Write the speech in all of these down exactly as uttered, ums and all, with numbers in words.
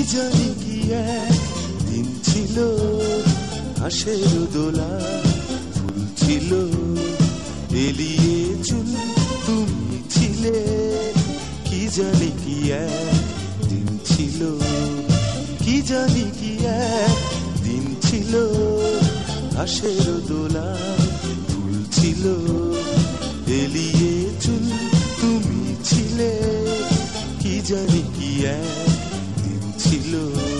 জানি কি একদিন ছিল হাসের দোলা ফুল ছিল এলিয়ে চুল তুমি ছিলে কি জানি কি একদিন ছিল কি জানি কি একদিন ছিল হাসের দোলা ফুল ছিল এলিয়ে চুল তুমি ছিলে কি জানি কি একদিন ছিল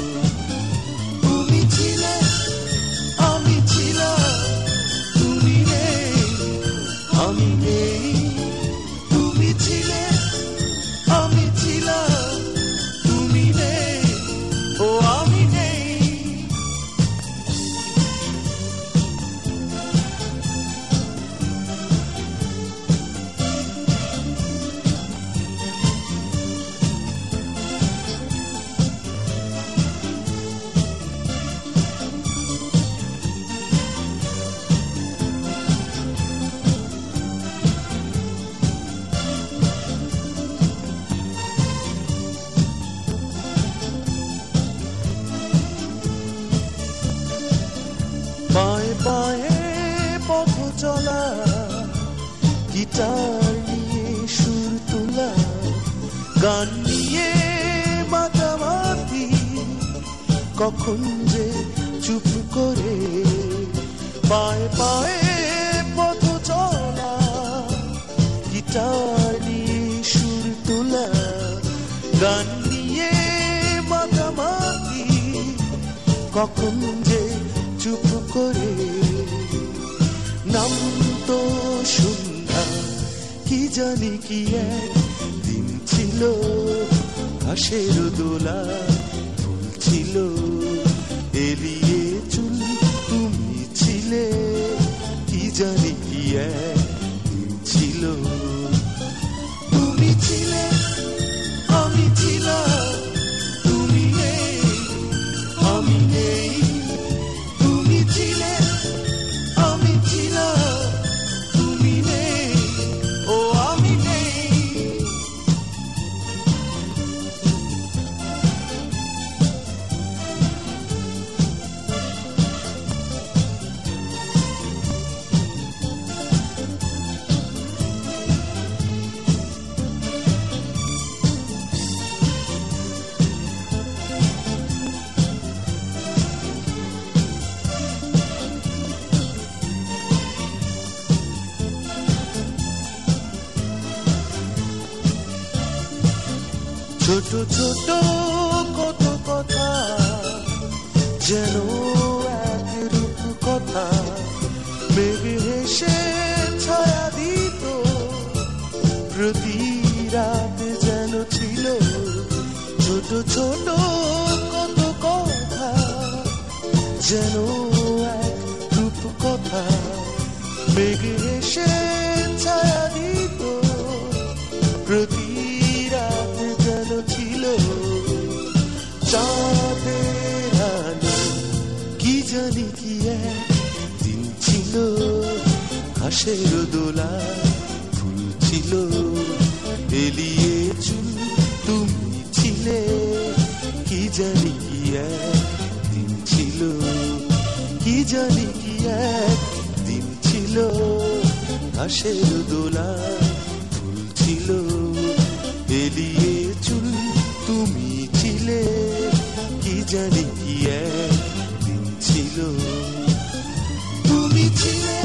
তুমি ছিলে আমি ছিলাম তুমি নেই আমি নেই তুমি ছিলে আমি ছিলাম তুমি নেই ও আমি নেই পায়ে পায়ে পথ চলা গিটার নিয়ে সুর তোলা গান নিয়ে মাতামাতি কখন যে চুপ করে পায়ে পায়ে পথ চলা গিটার নিয়ে সুর তোলা গান নিয়ে মাতামাতি কখন যে চুপ করে নাম তো সন্ধ্যা কি জানি কি একদিন ছিল ঘাসের দোলা ফুল ছিল এলিয়ে চুল তুমি ছিলে কি জানি কি একদিন ছিল তুমি ছিলে আমি ছিলাম তুমি নেই আমি নেই তুমি ছিলে আমি ছিলাম তুমি নেই ও আমি নেই ছোট ছোট কত কথা যেন এক রূপ কথা মেঘে হেসে ছায়া দিত প্রতি রাত যেন ছিল ছোট ছোট কত কথা যেন এক রূপ কথা মেঘে হেসে ছায়া দিত প্রতি চাঁদের আলো কি জানি কি একদিন ছিল ঘাসের দোলা ফুল ছিল এলিয়ে চুল তুমি ছিলে কি জানি কি একদিন ছিল কি জানি কি একদিন ছিল ঘাসের দোলা ফুল ছিল এলিয়ে চুল তুমি ছিলে কি জানি কি একদিন ছিল তুমি ছিলে